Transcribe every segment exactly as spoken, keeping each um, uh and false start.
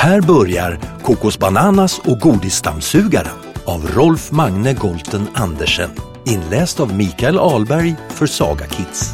Här börjar Kokos Bananas och godisdammsugaren av Rolf Magne Golten Andersen. Inläst av Mikael Ahlberg för Saga Kids.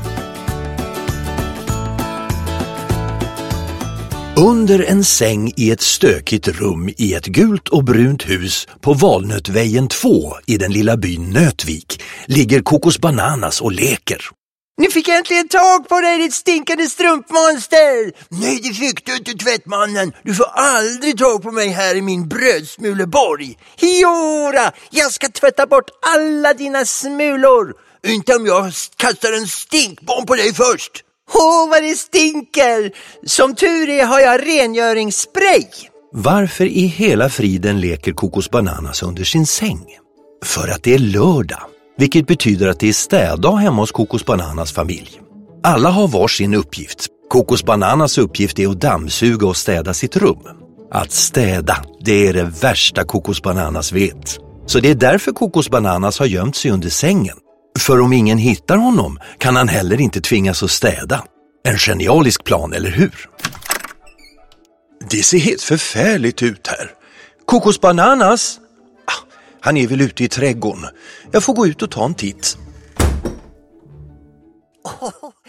Under en säng i ett stökigt rum i ett gult och brunt hus på Valnötvägen två i den lilla byn Nötvik ligger Kokos Bananas och leker. Nu fick jag äntligen tag på dig, ditt stinkande strumpmonster! Nej, det fick du inte, tvättmannen. Du får aldrig tag på mig här i min brödsmuleborg. Jora, jag ska tvätta bort alla dina smulor. Inte om jag kastar en stinkbomb på dig först. Åh, vad det stinker! Som tur är har jag rengöringsspray. Varför i hela friden leker Kokos Bananas under sin säng? För att det är lördag. Vilket betyder att det är städdag hemma hos Kokos Bananas familj. Alla har var sin uppgift. Kokos Bananas uppgift är att dammsuga och städa sitt rum. Att städa, det är det värsta Kokos Bananas vet. Så det är därför Kokos Bananas har gömt sig under sängen. För om ingen hittar honom kan han heller inte tvingas att städa. En genialisk plan, eller hur? Det ser helt förfärligt ut här. Kokos Bananas? Han är väl ute i trädgården. Jag får gå ut och ta en titt. Oh.